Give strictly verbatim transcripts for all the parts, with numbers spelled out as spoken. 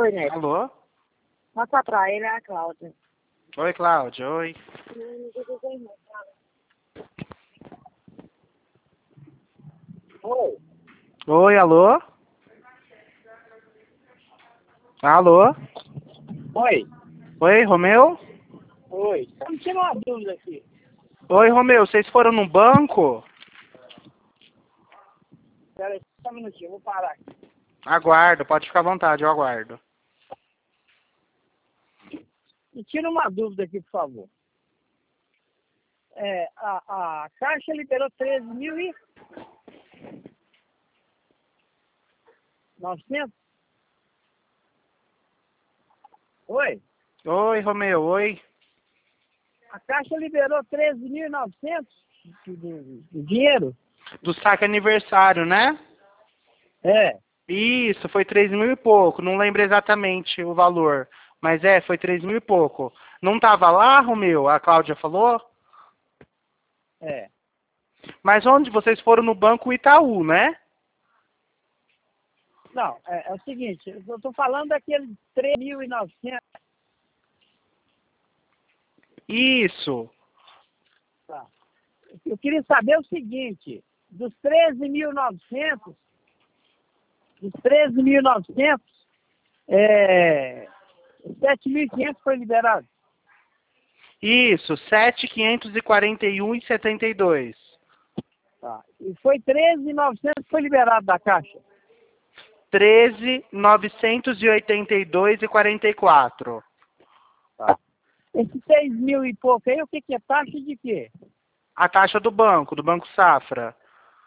Oi, Neto. Alô? Passa pra ele, é a Cláudia. Oi, Cláudia. Oi. Oi. Oi, alô? Alô? Oi. Oi, Romeu? Oi. Só me tira uma dúvida aqui. Oi, Romeu, vocês foram no banco? Espera aí, só um minutinho, vou parar aqui. Aguardo, pode ficar à vontade, eu aguardo. Me tira uma dúvida aqui, por favor. É, a, a Caixa liberou treze mil e... novecentos? Oi. Oi, Romeu, oi. A Caixa liberou treze mil e novecentos de, de, de dinheiro? Do saque aniversário, né? É. Isso, foi três mil e pouco, não lembro exatamente o valor. Mas é, foi três mil e pouco. Não tava lá, Romeu? A Cláudia falou? É. Mas onde vocês foram no Banco Itaú, né? Não, é, é o seguinte, eu estou falando daquele três mil e novecentos. Isso. Tá. Eu queria saber o seguinte, dos treze mil e novecentos, dos treze mil e novecentos, é, sete mil e quinhentos foi liberado. Isso, sete mil quinhentos e quarenta e um reais e setenta e dois. Tá. E foi treze mil e novecentos que foi liberado da Caixa. treze mil novecentos e oitenta e dois reais e quarenta e quatro. Tá. Esse seis mil e pouco aí, o que, que é taxa de quê? A taxa do banco, do Banco Safra.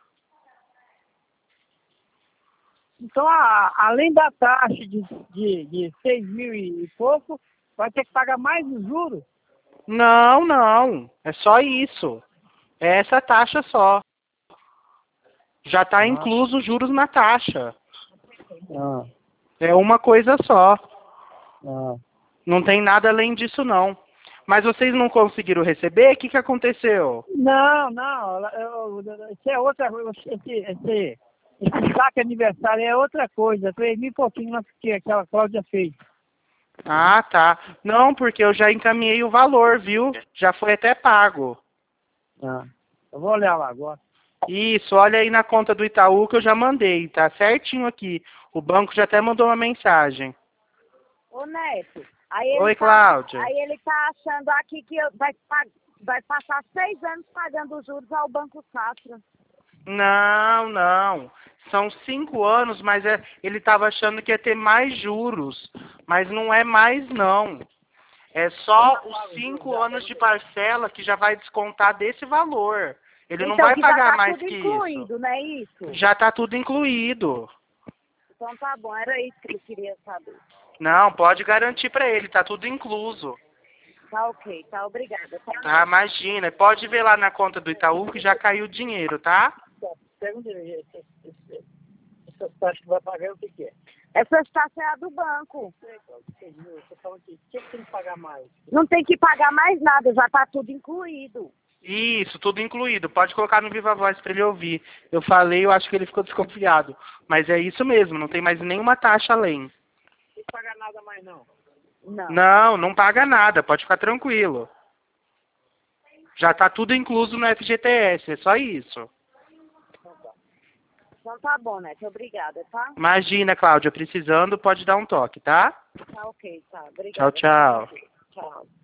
Então, a, além da taxa de, de, de seis mil e pouco, vai ter que pagar mais os juros? Não, não. É só isso. É essa taxa só. Já está Ah. incluso os juros na taxa. Ah, É uma coisa só. ah. Não tem nada além disso, não. Mas vocês não conseguiram receber? O que, que aconteceu? Não, não, eu, eu, isso é outra coisa, esse, esse, esse saque aniversário é outra coisa, três mil e pouquinho que aquela Cláudia fez. Ah, tá. Não, porque eu já encaminhei o valor, viu? Já foi até pago. Ah, eu vou olhar lá agora. Isso, olha aí na conta do Itaú que eu já mandei, tá certinho aqui. O banco já até mandou uma mensagem. Ô, Neto, aí ele, Oi, tá, Cláudia. aí ele tá achando aqui que eu- vai, pa- vai passar seis anos pagando os juros ao Banco Safra. Não, não. São cinco anos, mas é, ele estava achando que ia ter mais juros. Mas não é mais, não. É só os cinco anos de parcela que já vai descontar desse valor. Ele não Então, vai que já pagar tá mais tudo que incluído, isso. não é isso? Já está tudo incluído. Então tá bom, era isso que eu queria saber. Não, pode garantir para ele, tá tudo incluso. Tá ok, tá, obrigada. Tá? Tá, imagina. Pode ver lá na conta do Itaú que já caiu o dinheiro, tá? Pergunta aí, esse- esse- essa taxa que vai pagar o que, que é? Essa taxa é a do banco. Você falou que tinha que tem que pagar mais. Não tem que pagar mais nada, já tá tudo incluído. Isso, tudo incluído. Pode colocar no Viva Voz para ele ouvir. Eu falei, eu acho que ele ficou desconfiado. Mas é isso mesmo, não tem mais nenhuma taxa além. Não tem que pagar nada mais não. Não. Não, não paga nada, pode ficar tranquilo. Já tá tudo incluso no F G T S, é só isso. Então tá bom, Neto, obrigada, tá? Imagina, Cláudia, precisando, pode dar um toque, tá? Tá ok, tá. Tchau, Obrigada. tchau. Tchau.